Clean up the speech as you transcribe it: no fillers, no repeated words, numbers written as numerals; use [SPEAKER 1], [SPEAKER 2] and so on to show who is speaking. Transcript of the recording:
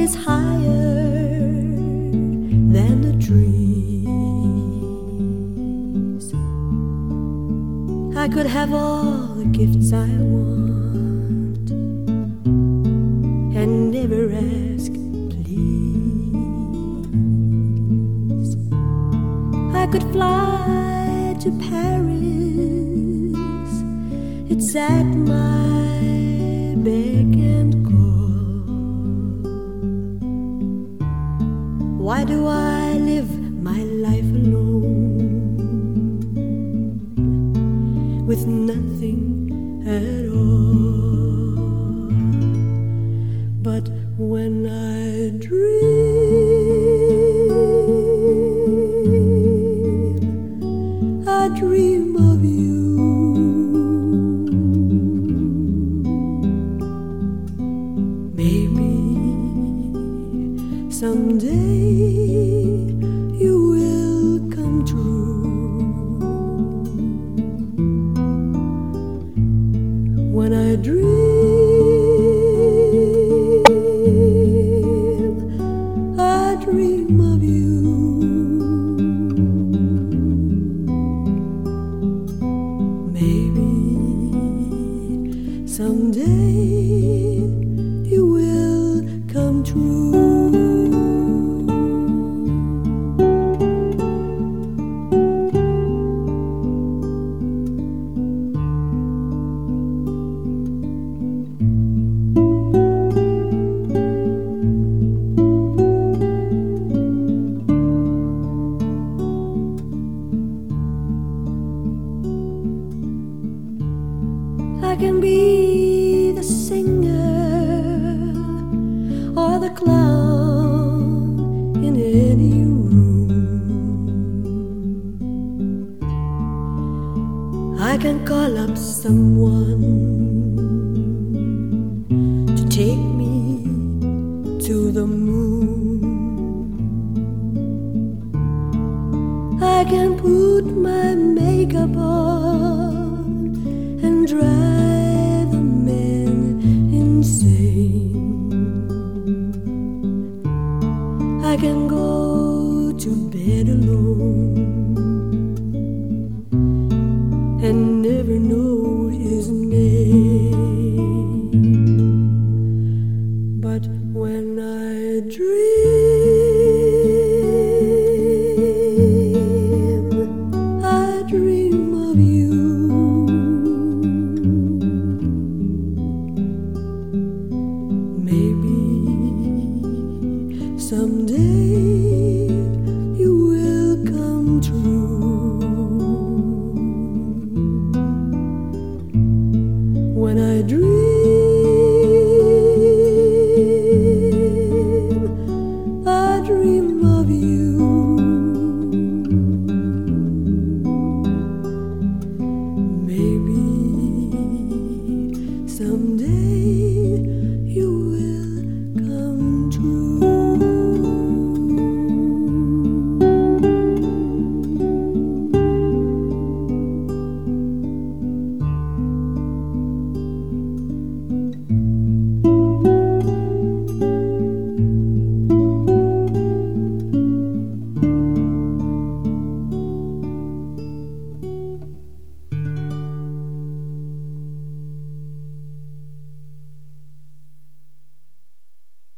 [SPEAKER 1] is higher than the trees. I could have all the gifts I want and never ask please. I could fly to Paris, it's at my beck and call. Why do I live my life alone with nothing at all? But when I dream of you. Maybe someday you will come true. When I dream of you. Maybe someday you will come true. I can be the singer or the clown in any room. I can call up someone to take me to the moon. I can put my makeup on and drive the men insane. I can go to bed alone and never know his name. But when I dream of you. Maybe someday